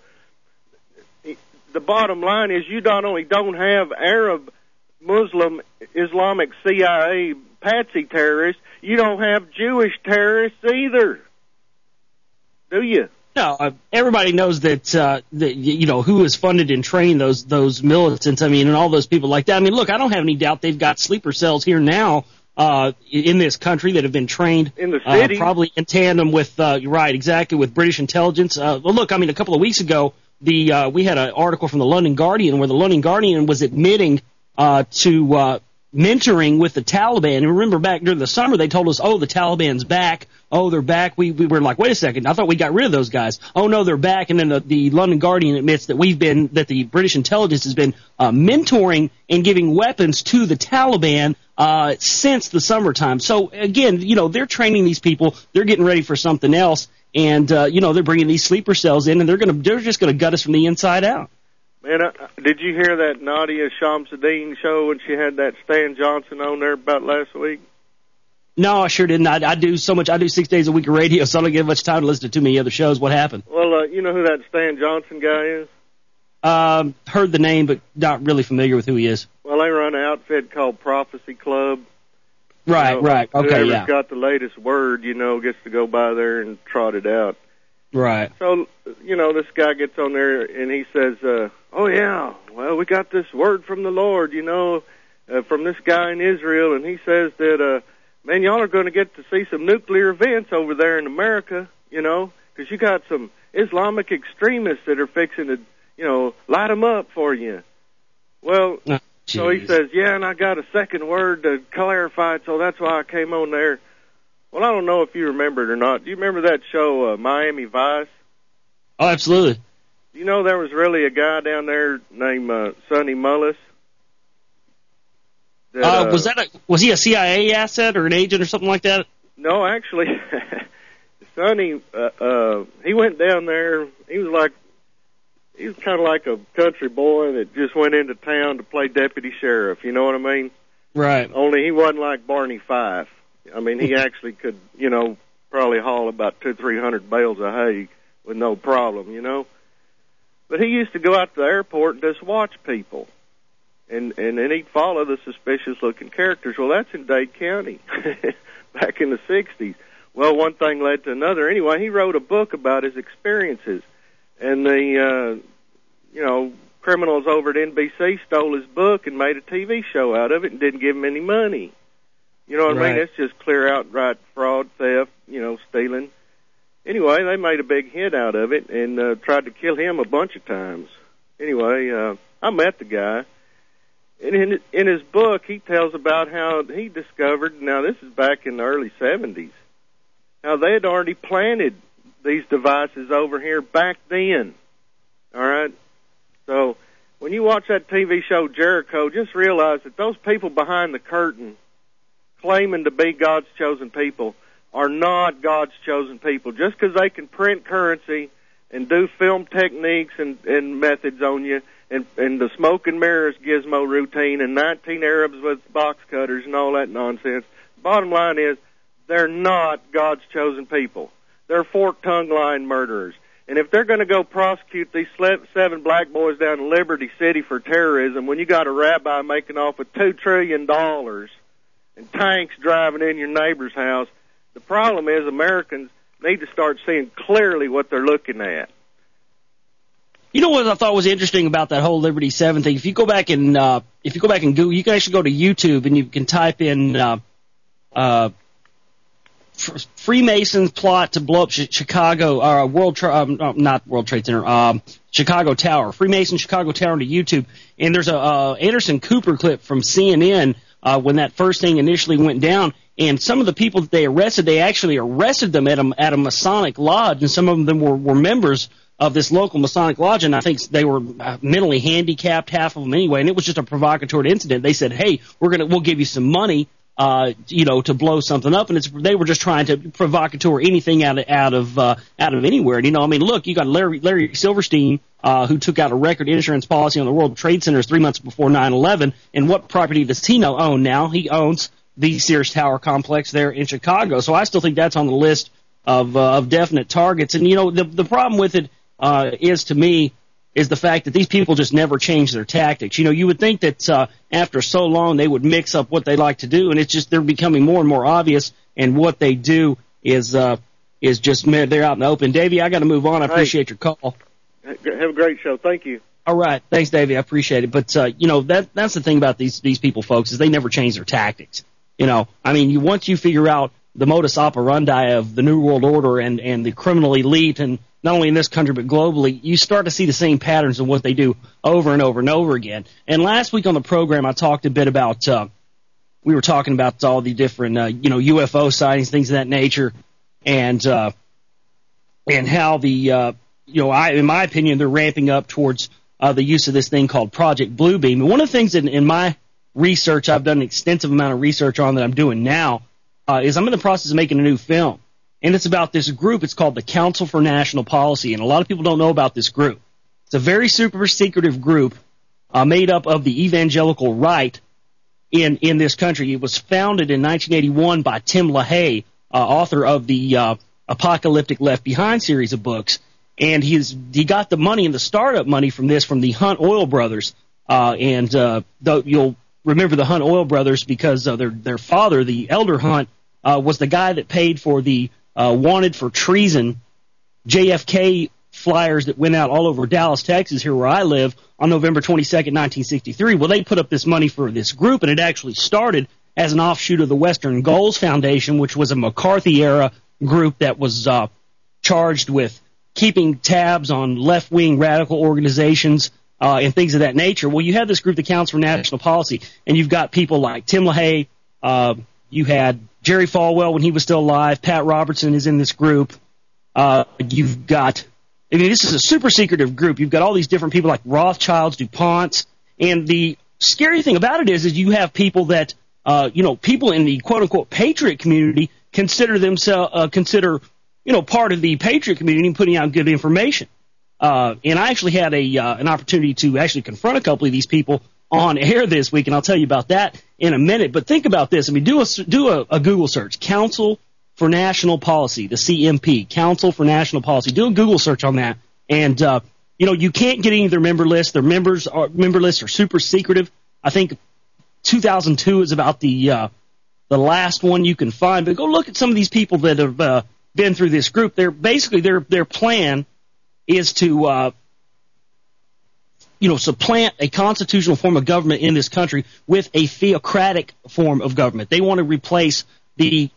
The bottom line is you not only don't have Arab, Muslim, Islamic C I A patsy terrorists, you don't have Jewish terrorists either. Do you? No, uh, everybody knows that, uh, that, you know, who has funded and trained those those militants, I mean, and all those people like that. I mean, look, I don't have any doubt they've got sleeper cells here now uh, in this country that have been trained in the city, uh, probably in tandem with, uh, right, exactly, with British intelligence. Uh, well, look, I mean, a couple of weeks ago, the uh, we had an article from the London Guardian where the London Guardian was admitting uh, to uh, mentoring with the Taliban. And remember back during the summer, they told us, oh, the Taliban's back. Oh, they're back. We, we were like, wait a second. I thought we got rid of those guys. Oh, no, they're back. And then the, the London Guardian admits that we've been, that the British intelligence has been uh, mentoring and giving weapons to the Taliban uh, since the summertime. So, again, you know, they're training these people. They're getting ready for something else. And, uh, you know, they're bringing these sleeper cells in, and they're going to, they're just going to gut us from the inside out. Man, uh, did you hear that Nadia Shamsuddin show when she had that Stan Johnson on there about last week? No, I sure didn't. I, I do so much. I do six days a week of radio, so I don't get much time to listen to too many other shows. What happened? Well, uh, you know who that Stan Johnson guy is? Um, heard the name, but not really familiar with who he is. Well, they run an outfit called Prophecy Club. Right, you know, right. Okay, whoever's yeah. got the latest word, you know, gets to go by there and trot it out. Right. So, you know, this guy gets on there and he says, uh, oh, yeah, well, we got this word from the Lord, you know, uh, from this guy in Israel, and he says that, uh, man, y'all are going to get to see some nuclear events over there in America, you know, because you got some Islamic extremists that are fixing to, you know, light them up for you. Well, oh, so he says, yeah, and I got a second word to clarify it, so that's why I came on there. Well, I don't know if you remember it or not. Do you remember that show, uh, Miami Vice? Oh, absolutely. You know, there was really a guy down there named uh, Sonny Mullis. That, uh, uh, was that a, was he a C I A asset or an agent or something like that? No, actually, Sonny, uh, uh, he went down there. He was like, he was kind of like a country boy that just went into town to play deputy sheriff. You know what I mean? Right. Only he wasn't like Barney Fife. I mean, he actually could, you know, probably haul about two, three hundred bales of hay with no problem, you know. But he used to go out to the airport and just watch people, and and then he'd follow the suspicious-looking characters. Well, that's in Dade County back in the sixties. Well, one thing led to another. Anyway, he wrote a book about his experiences, and the, uh, you know, criminals over at N B C stole his book and made a T V show out of it and didn't give him any money. You know what right. I mean? It's just clear outright fraud, theft, you know, stealing. Anyway, they made a big hit out of it and uh, tried to kill him a bunch of times. Anyway, uh, I met the guy. And in, in his book, he tells about how he discovered, now this is back in the early seventies, how they had already planted these devices over here back then. All right? So when you watch that T V show Jericho, just realize that those people behind the curtain claiming to be God's chosen people are not God's chosen people. Just because they can print currency and do film techniques and, and methods on you and, and the smoke and mirrors gizmo routine and nineteen Arabs with box cutters and all that nonsense, bottom line is they're not God's chosen people. They're fork-tongued lying murderers. And if they're going to go prosecute these seven black boys down in Liberty City for terrorism when you got a rabbi making off with two trillion dollars and tanks driving in your neighbor's house, the problem is Americans need to start seeing clearly what they're looking at. You know what I thought was interesting about that whole Liberty Seven thing? If you go back and uh, if you go back and Google, you can actually go to YouTube and you can type in uh, uh, Freemasons plot to blow up Chicago, uh, World, Tra- um, no, not World Trade Center, um, Chicago Tower, Freemason Chicago Tower into YouTube. And there's a uh, Anderson Cooper clip from C N N uh, when that first thing initially went down. And some of the people that they arrested, they actually arrested them at a, at a Masonic lodge, and some of them were, were members of this local Masonic lodge, and I think they were mentally handicapped, half of them anyway, and it was just a provocatory incident. They said, hey, we're gonna, we'll give you some money, uh, you know, to blow something up, and it's, they were just trying to provocatory anything out of, out of, uh, out of anywhere. And, you know, I mean, look, you got Larry, Larry Silverstein, uh, who took out a record insurance policy on the World Trade Centers three months before nine eleven, and what property does he know own now? He owns the Sears Tower complex there in Chicago. So I still think that's on the list of, uh, of definite targets. And, you know, the, the problem with it, Uh, is to me is the fact that these people just never change their tactics. You know, you would think that uh, after so long they would mix up what they like to do, and it's just they're becoming more and more obvious. And what they do is uh, is just they're out in the open. Davey, I got to move on. I appreciate your call. Have a great show. Thank you. All right, thanks, Davey. I appreciate it. But uh, you know that that's the thing about these these people, folks, is they never change their tactics. You know, I mean, you once you figure out the modus operandi of the New World Order and and the criminal elite, and not only in this country but globally, you start to see the same patterns of what they do over and over and over again. And last week on the program, I talked a bit about, uh, we were talking about all the different, uh, you know, U F O sightings, things of that nature, and uh, and how the, uh, you know, I, in my opinion, they're ramping up towards uh, the use of this thing called Project Bluebeam. And one of the things in, in my research, I've done an extensive amount of research on that I'm doing now, uh, is I'm in the process of making a new film. And it's about this group. It's called the Council for National Policy, and a lot of people don't know about this group. It's a very super secretive group uh, made up of the evangelical right in, in this country. It was founded in nineteen eighty-one by Tim LaHaye, uh, author of the uh, Apocalyptic Left Behind series of books. And he's, he got the money and the startup money from this from the Hunt Oil Brothers. Uh, and uh, the, you'll remember the Hunt Oil Brothers because uh, their, their father, the Elder Hunt, uh, was the guy that paid for the Uh, wanted for treason J F K flyers that went out all over Dallas, Texas, here where I live, on November twenty-second, nineteen sixty-three. Well, they put up this money for this group, and it actually started as an offshoot of the Western Goals Foundation, which was a McCarthy-era group that was uh, charged with keeping tabs on left-wing radical organizations uh, and things of that nature. Well, you have this group, the Council for National Policy, and you've got people like Tim LaHaye. Uh, you had Jerry Falwell when he was still alive. Pat Robertson is in this group. Uh, you've got, I mean, this is a super secretive group. You've got all these different people like Rothschilds, DuPonts, and the scary thing about it is, is you have people that, uh, you know, people in the quote-unquote patriot community consider themselves, uh, consider, you know, part of the patriot community and putting out good information. Uh, and I actually had a uh, an opportunity to actually confront a couple of these people on air this week, and I'll tell you about that in a minute. But think about this. I mean, do a, do a, a Google search, Council for National Policy, the C M P, Council for National Policy. Do a Google search on that. And, uh, you know, you can't get any of their member lists. Their members are, member lists are super secretive. I think two thousand two is about the uh, the last one you can find. But go look at some of these people that have uh, been through this group. They're basically their their plan is to uh, you know supplant a constitutional form of government in this country with a theocratic form of government. They want to replace the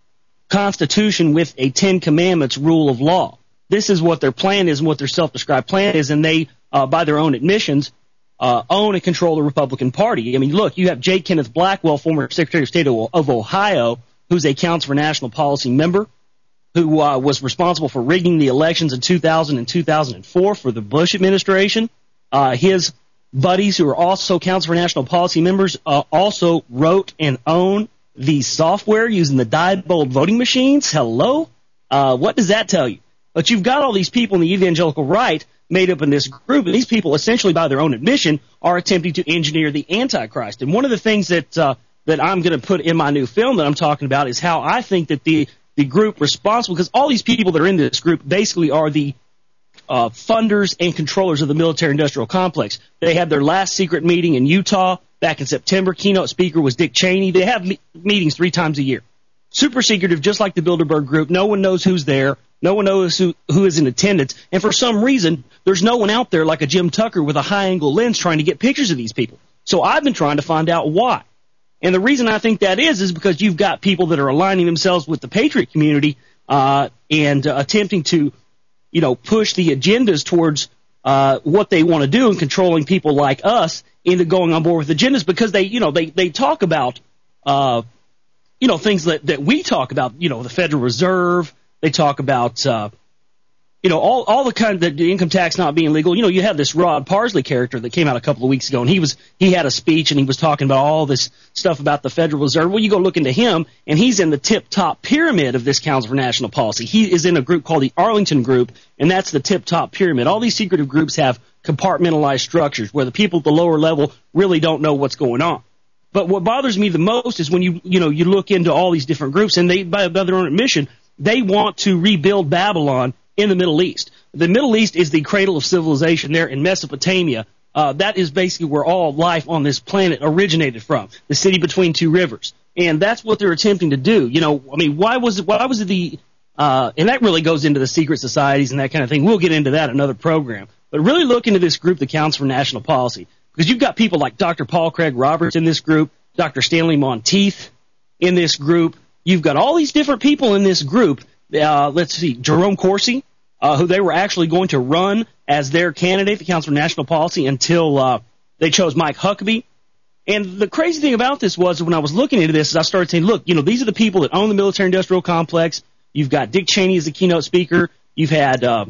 Constitution with a Ten Commandments rule of law. This is what their plan is and what their self-described plan is, and they, uh, by their own admissions, uh, own and control the Republican Party. I mean, look, you have J. Kenneth Blackwell, former Secretary of State of, of Ohio, who's a Council for National Policy member, who uh, was responsible for rigging the elections in two thousand and two thousand four for the Bush administration. Uh, his buddies, who are also Council for National Policy members, uh, also wrote and own the software using the Diebold voting machines. Hello? Uh, what does that tell you? But you've got all these people in the evangelical right made up in this group, and these people, essentially by their own admission, are attempting to engineer the Antichrist. And one of the things that uh, that I'm going to put in my new film that I'm talking about is how I think that the, the group responsible, because all these people that are in this group basically are the uh, funders and controllers of the military-industrial complex. They had their last secret meeting in Utah back in September. Keynote speaker was Dick Cheney. They have me- meetings three times a year. Super secretive, just like the Bilderberg group. No one knows who's there. No one knows who, who is in attendance. And for some reason, there's no one out there like a Jim Tucker with a high-angle lens trying to get pictures of these people. So I've been trying to find out why. And the reason I think that is is because you've got people that are aligning themselves with the patriot community uh, and uh, attempting to, you know, push the agendas towards uh, what they want to do and controlling people like us into going on board with agendas because they, you know, they, they talk about, uh, you know, things that, that we talk about, you know, the Federal Reserve. They talk about, uh, you know, all all the kind of the income tax not being legal. You know, you have this Rod Parsley character that came out a couple of weeks ago, and he was he had a speech and he was talking about all this stuff about the Federal Reserve. Well, you go look into him, and he's in the tip-top pyramid of this Council for National Policy. He is in a group called the Arlington Group, and that's the tip-top pyramid. All these secretive groups have compartmentalized structures where the people at the lower level really don't know what's going on. But what bothers me the most is when you you know you look into all these different groups, and they by, by their own admission, they want to rebuild Babylon in the Middle East. The Middle East is the cradle of civilization there in Mesopotamia. Uh, that is basically where all life on this planet originated from, the city between two rivers. And that's what they're attempting to do. You know, I mean, why was it, why was it the, uh, and that really goes into the secret societies and that kind of thing. We'll get into that in another program. But really look into this group that Council for National Policy. Because you've got people like Doctor Paul Craig Roberts in this group, Doctor Stanley Monteith in this group. You've got all these different people in this group. Uh, let's see, Jerome Corsi, uh, who they were actually going to run as their candidate, the Council for National Policy, until uh, they chose Mike Huckabee. And the crazy thing about this was when I was looking into this, is I started saying, look, you know, these are the people that own the military-industrial complex. You've got Dick Cheney as the keynote speaker. You've had uh,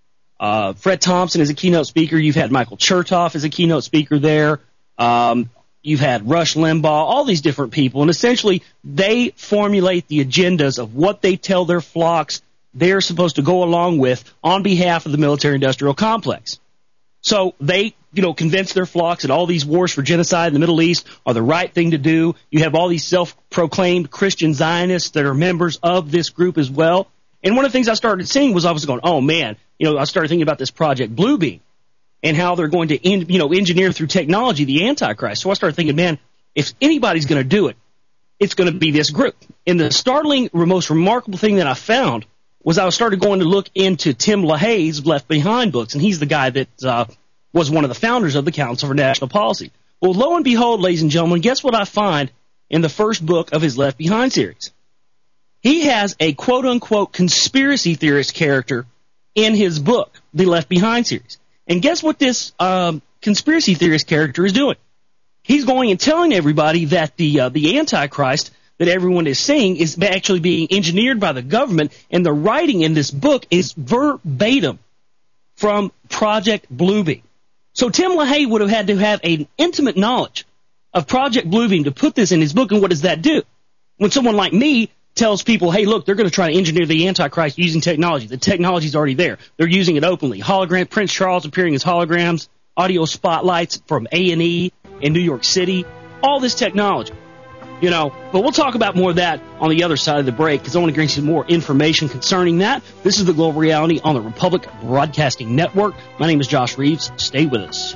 uh, Fred Thompson as a keynote speaker. You've had Michael Chertoff as a keynote speaker there. Um, You've had Rush Limbaugh, all these different people, and essentially they formulate the agendas of what they tell their flocks they're supposed to go along with on behalf of the military-industrial complex. So they, you know, convince their flocks that all these wars for genocide in the Middle East are the right thing to do. You have all these self-proclaimed Christian Zionists that are members of this group as well. And one of the things I started seeing was I was going, oh, man, you know, I started thinking about this Project Bluebeam and how they're going to, you know, engineer through technology the Antichrist. So I started thinking, man, if anybody's going to do it, it's going to be this group. And the startling, most remarkable thing that I found was I started going to look into Tim LaHaye's Left Behind books, and he's the guy that uh, was one of the founders of the Council for National Policy. Well, lo and behold, ladies and gentlemen, guess what I find in the first book of his Left Behind series? He has a quote-unquote conspiracy theorist character in his book, the Left Behind series. And guess what this um, conspiracy theorist character is doing? He's going and telling everybody that the uh, the Antichrist that everyone is saying is actually being engineered by the government, and the writing in this book is verbatim from Project Bluebeam. So Tim LaHaye would have had to have an intimate knowledge of Project Bluebeam to put this in his book, and what does that do? When someone like me tells people, hey, look, they're going to try to engineer the Antichrist using technology. The technology's already there. They're using it openly. Hologram, Prince Charles appearing as holograms, audio spotlights from A and E in New York City, all this technology. You know, but we'll talk about more of that on the other side of the break, because I want to bring you some more information concerning that. This is the Global Reality on the Republic Broadcasting Network. My name is Josh Reeves. Stay with us.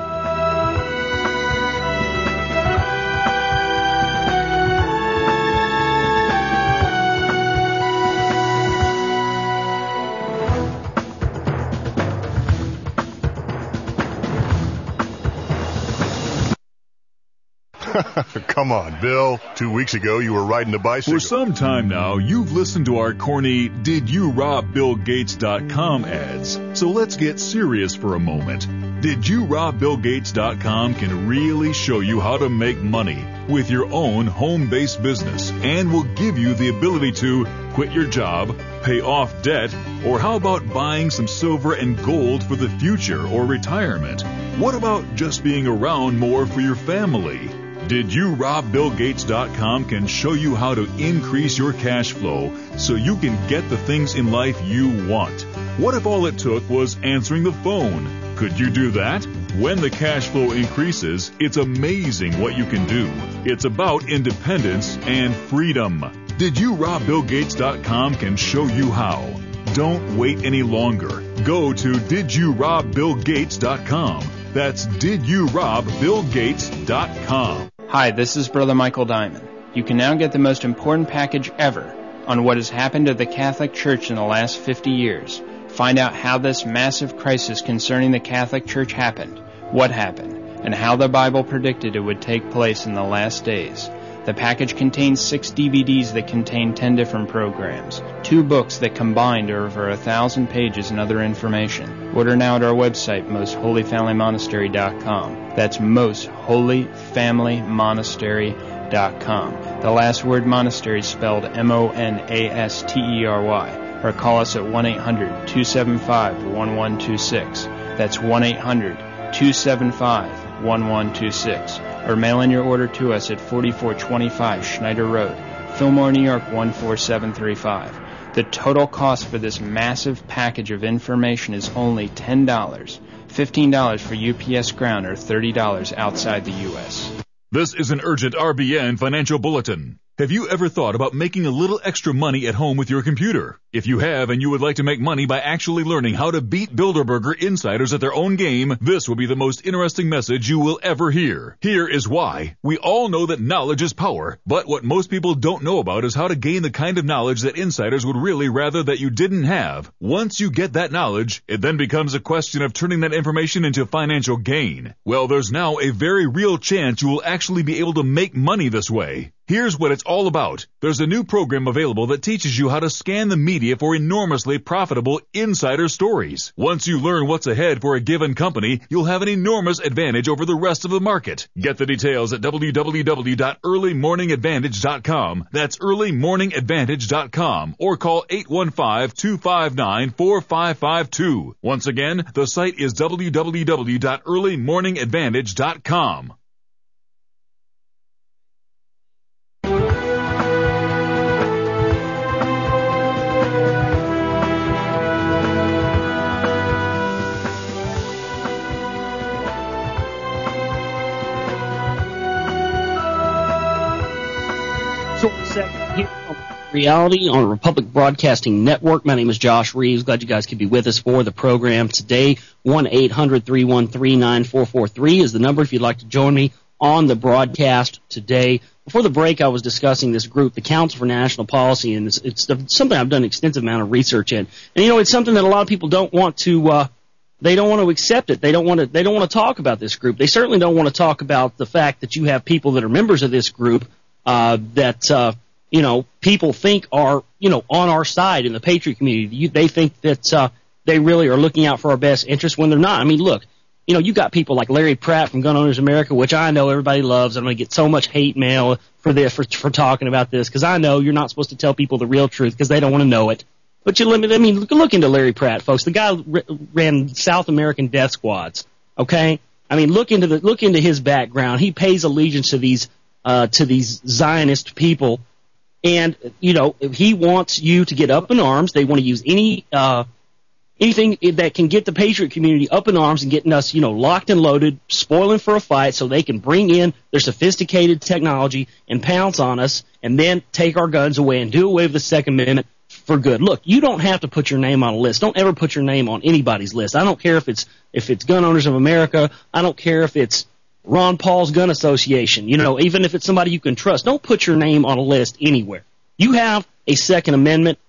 Come on, Bill. Two weeks ago, you were riding a bicycle. For some time now, you've listened to our corny Did You Rob Bill Gates dot com ads. So let's get serious for a moment. Did You Rob Bill Gates dot com can really show you how to make money with your own home-based business, and will give you the ability to quit your job, pay off debt, or how about buying some silver and gold for the future or retirement? What about just being around more for your family? Did You Rob Bill Gates dot com can show you how to increase your cash flow so you can get the things in life you want. What if all it took was answering the phone? Could you do that? When the cash flow increases, it's amazing what you can do. It's about independence and freedom. Did You Rob Bill Gates dot com can show you how. Don't wait any longer. Go to Did You Rob Bill Gates dot com. That's Did You Rob Bill Gates dot com. Hi, this is Brother Michael Diamond. You can now get the most important package ever on what has happened to the Catholic Church in the last fifty years. Find out how this massive crisis concerning the Catholic Church happened, what happened, and how the Bible predicted it would take place in the last days. The package contains six D V Ds that contain ten different programs, two books that combined are over a thousand pages and other information. Order now at our website, most holy family monastery dot com. That's most holy family monastery dot com. The last word monastery is spelled M O N A S T E R Y. Or call us at one eight hundred two seven five one one two six. That's one eight hundred two seven five one one two six. Or mail in your order to us at forty-four twenty-five Schneider Road, Fillmore, New York one four seven three five. The total cost for this massive package of information is only ten dollars, fifteen dollars for U P S ground, or thirty dollars outside the U S This is an urgent R B N financial bulletin. Have you ever thought about making a little extra money at home with your computer? If you have and you would like to make money by actually learning how to beat Bilderberger insiders at their own game, this will be the most interesting message you will ever hear. Here is why. We all know that knowledge is power, but what most people don't know about is how to gain the kind of knowledge that insiders would really rather that you didn't have. Once you get that knowledge, it then becomes a question of turning that information into financial gain. Well, there's now a very real chance you will actually be able to make money this way. Here's what it's all about. There's a new program available that teaches you how to scan the media for enormously profitable insider stories. Once you learn what's ahead for a given company, you'll have an enormous advantage over the rest of the market. Get the details at w w w dot early morning advantage dot com. That's early morning advantage dot com, or call eight one five, two five nine, four five five two. Once again, the site is w w w dot early morning advantage dot com. Here on Reality on Republic Broadcasting Network. My name is Josh Reeves. Glad you guys could be with us for the program today. one eight hundred three one three nine four four three is the number if you'd like to join me on the broadcast today. before the break, I was discussing this group, the Council for National Policy, and it's, it's something I've done an extensive amount of research in. And you know, it's something that a lot of people don't want to. Uh, they don't want to accept it. They don't want to. They don't want to talk about this group. They certainly don't want to talk about the fact that you have people that are members of this group uh, that uh, you know people think are you know on our side in the Patriot community. You, they think that uh, they really are looking out for our best interests when they're not. I mean, look. You know, you got people like Larry Pratt from Gun Owners America, which I know everybody loves. I'm going to get so much hate mail for this, for, for talking about this, because I know you're not supposed to tell people the real truth because they don't want to know it. But you limit, I mean, look, look into Larry Pratt, folks. The guy r- ran South American death squads. Okay, I mean, look into the look into his background. He pays allegiance to these uh, to these Zionist people, and you know, if he wants you to get up in arms, they want to use any. Uh, Anything that can get the Patriot community up in arms and getting us, you know, locked and loaded, spoiling for a fight so they can bring in their sophisticated technology and pounce on us and then take our guns away and do away with the Second Amendment for good. Look, you don't have to put your name on a list. Don't ever put your name on anybody's list. I don't care if it's if it's Gun Owners of America. I don't care if it's Ron Paul's Gun Association. You know, even if it's somebody you can trust. Don't put your name on a list anywhere. You have a Second Amendment.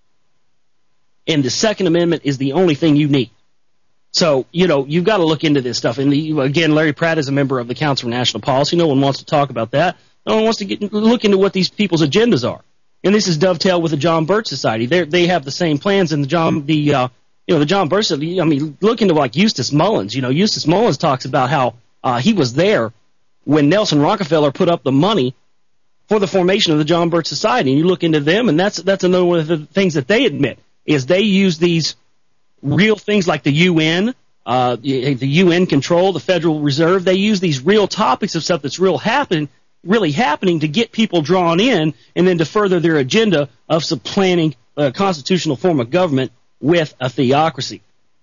And the Second Amendment is the only thing you need. So, you know, you've got to look into this stuff. And, the, again, Larry Pratt is a member of the Council for National Policy. No one wants to talk about that. No one wants to get, look into what these people's agendas are. And this is dovetailed with the John Birch Society. They they have the same plans. And the John the uh, you know the John Birch Society. I mean, look into like Eustace Mullins. You know, Eustace Mullins talks about how uh, he was there when Nelson Rockefeller put up the money for the formation of the John Birch Society. And you look into them, and that's that's another one of the things that they admit. Is they use these real things like the U N, uh, the U N control, the Federal Reserve. They use these real topics of stuff that's real happen, really happening to get people drawn in and then to further their agenda of supplanting a constitutional form of government with a theocracy.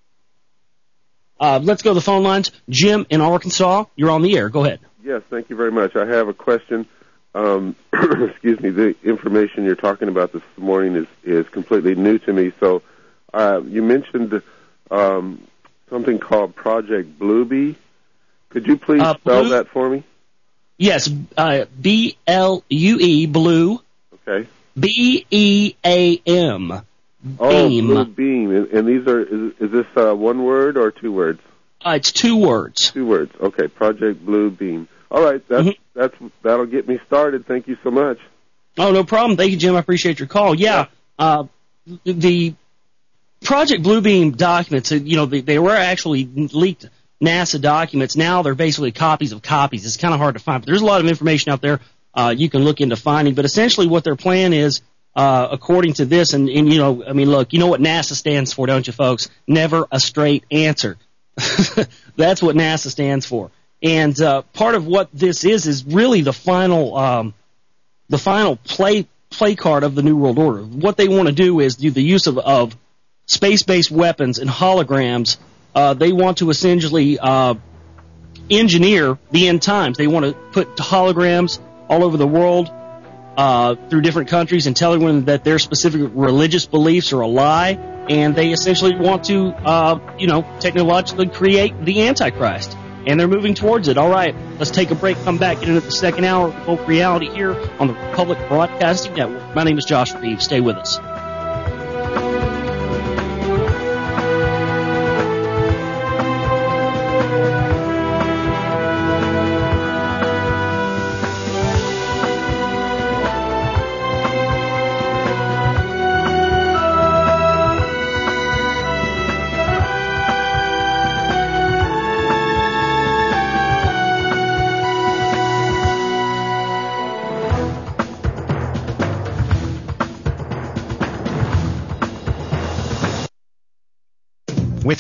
Uh, let's go to the phone lines. Jim in Arkansas, you're on the air. Go ahead. Yes, thank you very much. I have a question. Um, excuse me, the information you're talking about this morning is, is completely new to me. So uh, you mentioned um, something called Project Bluebee. Could you please uh, spell Blue, that for me? Yes, uh, B L U E, Blue. Okay. B E A M. Oh, Beam. Blue Beam. And, and these are, is, is this uh, one word or two words? Uh, it's two words. Two words. Okay, Project Blue Beam. All right, that's, mm-hmm. that's, that'll get me started. Thank you so much. Oh, no problem. Thank you, Jim. I appreciate your call. Yeah, uh, the Project Bluebeam documents, you know, they, they were actually leaked NASA documents. Now they're basically copies of copies. It's kind of hard to find, but there's a lot of information out there uh, you can look into finding. But essentially what their plan is, uh, according to this, and, and, you know, I mean, look, you know what NASA stands for, don't you, folks? Never a straight answer. That's what NASA stands for. And uh, part of what this is is really the final, um, the final play play card of the New World Order. What they want to do is do the use of, of space-based weapons and holograms. Uh, they want to essentially uh, engineer the end times. They want to put holograms all over the world uh, through different countries and tell everyone that their specific religious beliefs are a lie. And they essentially want to, uh, you know, technologically create the Antichrist. And they're moving towards it. All right, let's take a break, come back, get into the second hour of Folk Reality here on the Republic Broadcasting Network. My name is Josh Reeves. Stay with us.